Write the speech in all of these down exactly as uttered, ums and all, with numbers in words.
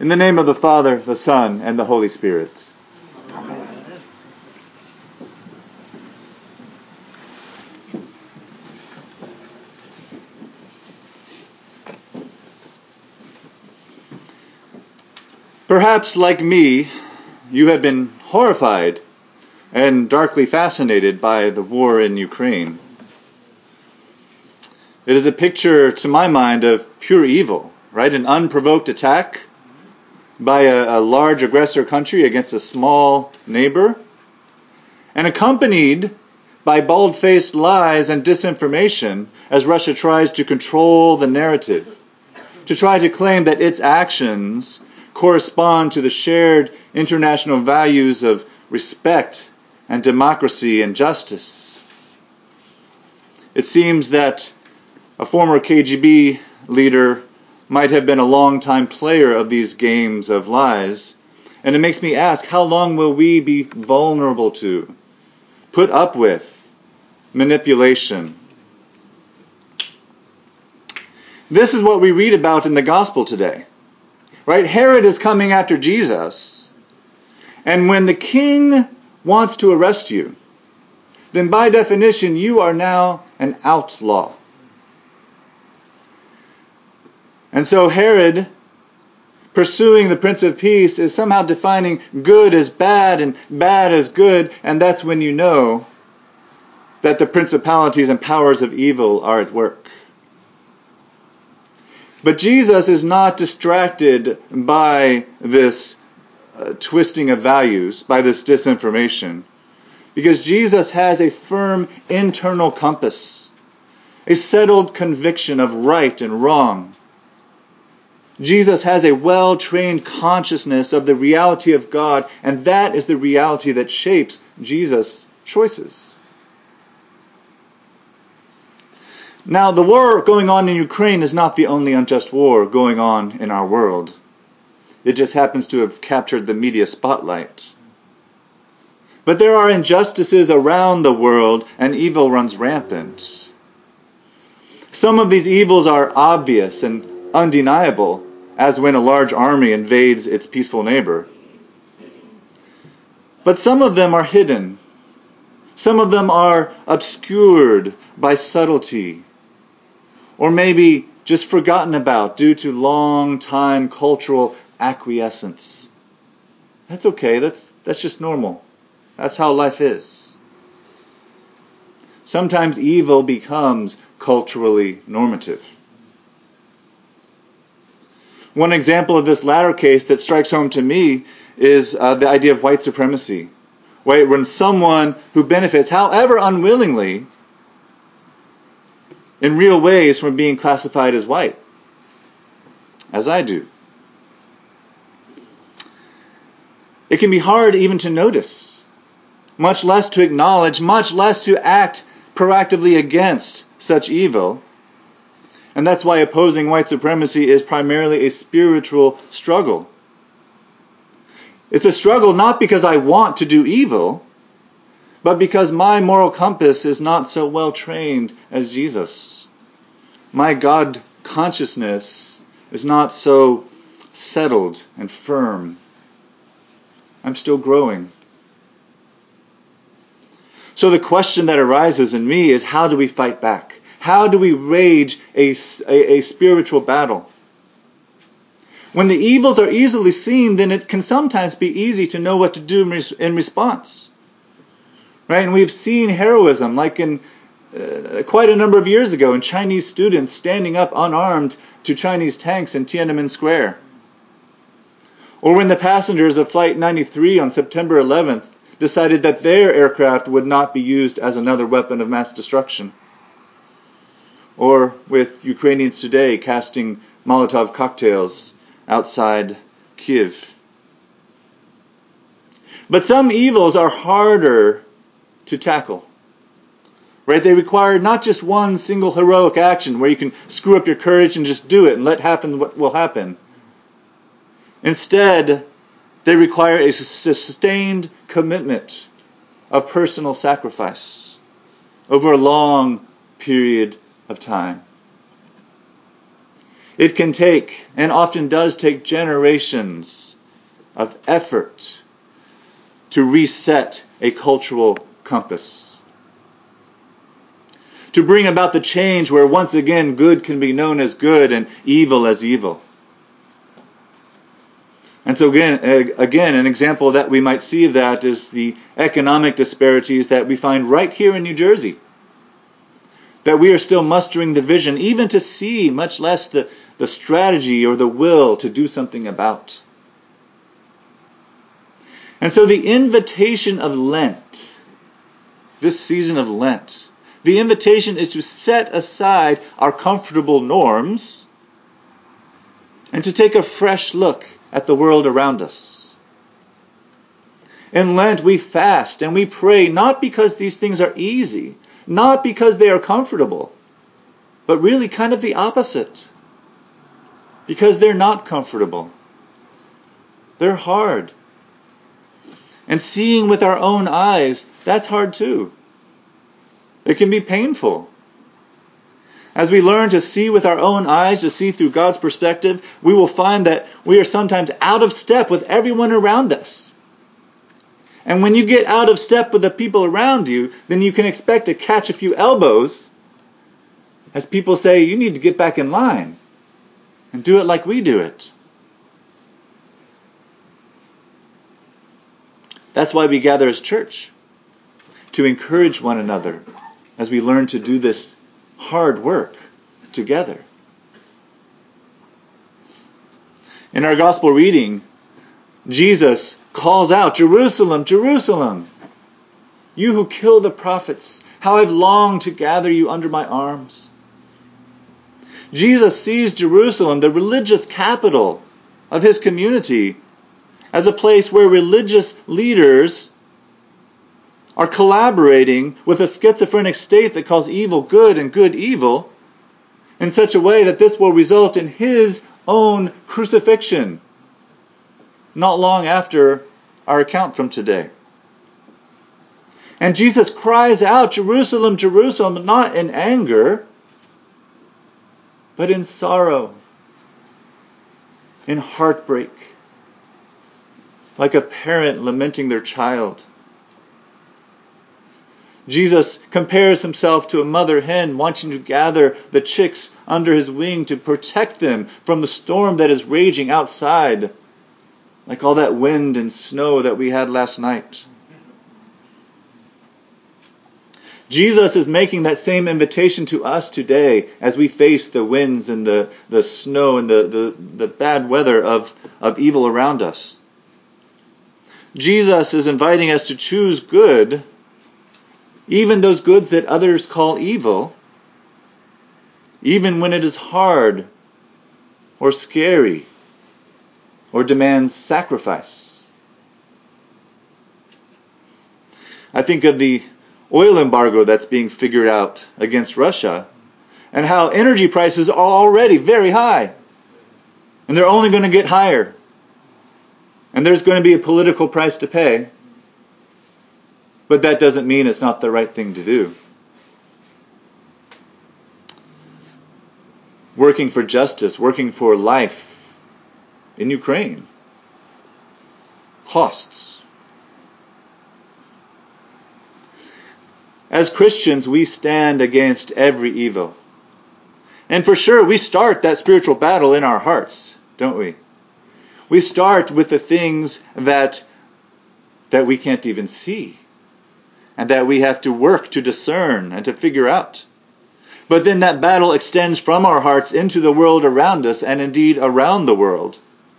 In the name of the Father, the Son, and the Holy Spirit. Amen. Perhaps, like me, you have been horrified and darkly fascinated by the war in Ukraine. It is a picture, to my mind, of pure evil, right? An unprovoked attack by a, a large aggressor country against a small neighbor, and accompanied by bald-faced lies and disinformation as Russia tries to control the narrative, to try to claim that its actions correspond to the shared international values of respect and democracy and justice. It seems that a former K G B leader might have been a long-time player of these games of lies, and it makes me ask, how long will we be vulnerable to, put up with, manipulation? This is what we read about in the gospel today. Right? Herod is coming after Jesus. And when the king wants to arrest you, then by definition you are now an outlaw. And so Herod, pursuing the Prince of Peace, is somehow defining good as bad and bad as good, and that's when you know that the principalities and powers of evil are at work. But Jesus is not distracted by this uh, twisting of values, by this disinformation, because Jesus has a firm internal compass, a settled conviction of right and wrong. Jesus has a well-trained consciousness of the reality of God, and that is the reality that shapes Jesus' choices. Now, the war going on in Ukraine is not the only unjust war going on in our world. It just happens to have captured the media spotlight. But there are injustices around the world, and evil runs rampant. Some of these evils are obvious and undeniable, as when a large army invades its peaceful neighbor. But some of them are hidden. Some of them are obscured by subtlety, or maybe just forgotten about due to long-time cultural acquiescence. That's okay. That's that's just normal. That's how life is. Sometimes evil becomes culturally normative. One example of this latter case that strikes home to me is uh, the idea of white supremacy. Right? When someone who benefits, however unwillingly, in real ways from being classified as white, as I do. It can be hard even to notice, much less to acknowledge, much less to act proactively against such evil. And that's why opposing white supremacy is primarily a spiritual struggle. It's a struggle not because I want to do evil, but because my moral compass is not so well trained as Jesus. My God consciousness is not so settled and firm. I'm still growing. So the question that arises in me is, how do we fight back? How do we wage a, a, a spiritual battle? When the evils are easily seen, then it can sometimes be easy to know what to do in response. Right? And we've seen heroism, like in uh, quite a number of years ago, in Chinese students standing up unarmed to Chinese tanks in Tiananmen Square. Or when the passengers of Flight ninety-three on September eleventh decided that their aircraft would not be used as another weapon of mass destruction. Or with Ukrainians today casting Molotov cocktails outside Kyiv. But some evils are harder to tackle. Right? They require not just one single heroic action where you can screw up your courage and just do it and let happen what will happen. Instead, they require a sustained commitment of personal sacrifice over a long period of time. It can take, and often does take, generations of effort to reset a cultural compass. To bring about the change where once again good can be known as good and evil as evil. And so again, again, an example that we might see of that is the economic disparities that we find right here in New Jersey. That we are still mustering the vision, even to see, much less the, the strategy or the will to do something about. And so the invitation of Lent, this season of Lent, the invitation is to set aside our comfortable norms and to take a fresh look at the world around us. In Lent, we fast and we pray not because these things are easy, not because they are comfortable, but really kind of the opposite. Because they're not comfortable. They're hard. And seeing with our own eyes, that's hard too. It can be painful. As we learn to see with our own eyes, to see through God's perspective, we will find that we are sometimes out of step with everyone around us. And when you get out of step with the people around you, then you can expect to catch a few elbows as people say, you need to get back in line and do it like we do it. That's why we gather as church, to encourage one another as we learn to do this hard work together. In our gospel reading, Jesus calls out, Jerusalem, Jerusalem, you who kill the prophets, how I've longed to gather you under my arms. Jesus sees Jerusalem, the religious capital of his community, as a place where religious leaders are collaborating with a schizophrenic state that calls evil good and good evil in such a way that this will result in his own crucifixion not long after our account from today. And Jesus cries out, Jerusalem, Jerusalem, not in anger, but in sorrow, in heartbreak, like a parent lamenting their child. Jesus compares himself to a mother hen wanting to gather the chicks under his wing to protect them from the storm that is raging outside, like all that wind and snow that we had last night. Jesus is making that same invitation to us today as we face the winds and the, the snow and the, the, the bad weather of, of evil around us. Jesus is inviting us to choose good, even those goods that others call evil, even when it is hard or scary or demands sacrifice. I think of the oil embargo that's being figured out against Russia and how energy prices are already very high and they're only going to get higher. And there's going to be a political price to pay. But that doesn't mean it's not the right thing to do. Working for justice, working for life in Ukraine costs. As Christians, we stand against every evil. And for sure, we start that spiritual battle in our hearts, don't we? We start with the things that, that we can't even see, and that we have to work to discern and to figure out. But then that battle extends from our hearts into the world around us, and indeed around the world.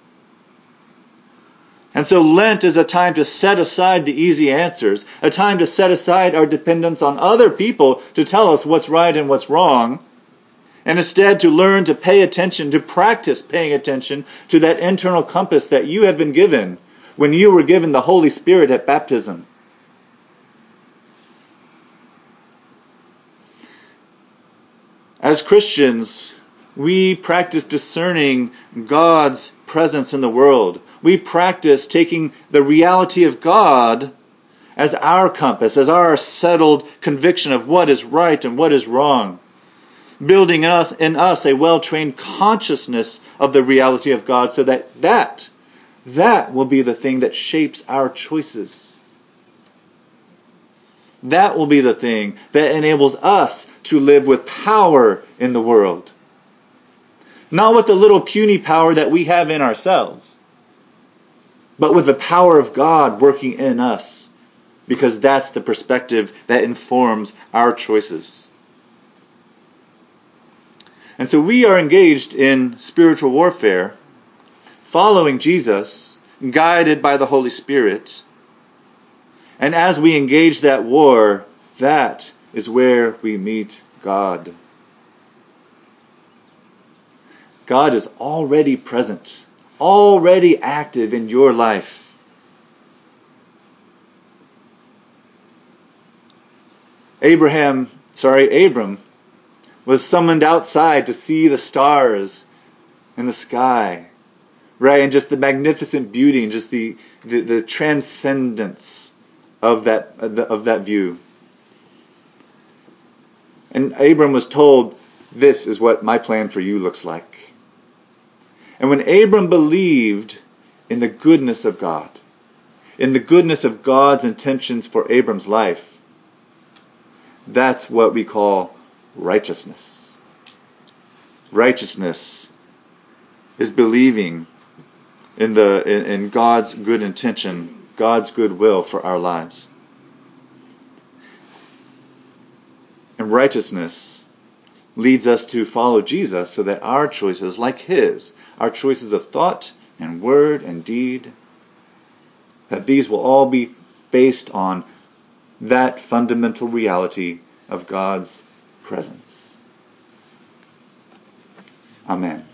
And so Lent is a time to set aside the easy answers, a time to set aside our dependence on other people to tell us what's right and what's wrong, and instead to learn to pay attention, to practice paying attention to that internal compass that you have been given when you were given the Holy Spirit at baptism. As Christians, we practice discerning God's presence in the world. We practice taking the reality of God as our compass, as our settled conviction of what is right and what is wrong. building us in us a well-trained consciousness of the reality of God, so that that, that will be the thing that shapes our choices. That will be the thing that enables us to live with power in the world. Not with the little puny power that we have in ourselves, but with the power of God working in us, because that's the perspective that informs our choices. And so we are engaged in spiritual warfare, following Jesus, guided by the Holy Spirit. And as we engage that war, that is where we meet God. God is already present, already active in your life. Abraham, sorry, Abram was summoned outside to see the stars in the sky, right? And just the magnificent beauty and just the, the, the transcendence of that, of that view. And Abram was told, this is what my plan for you looks like. And when Abram believed in the goodness of God, in the goodness of God's intentions for Abram's life, that's what we call righteousness. Righteousness is believing in the in, in God's good intention, God's good will for our lives. And righteousness leads us to follow Jesus so that our choices, like His, our choices of thought and word and deed, that these will all be based on that fundamental reality of God's presence. Amen.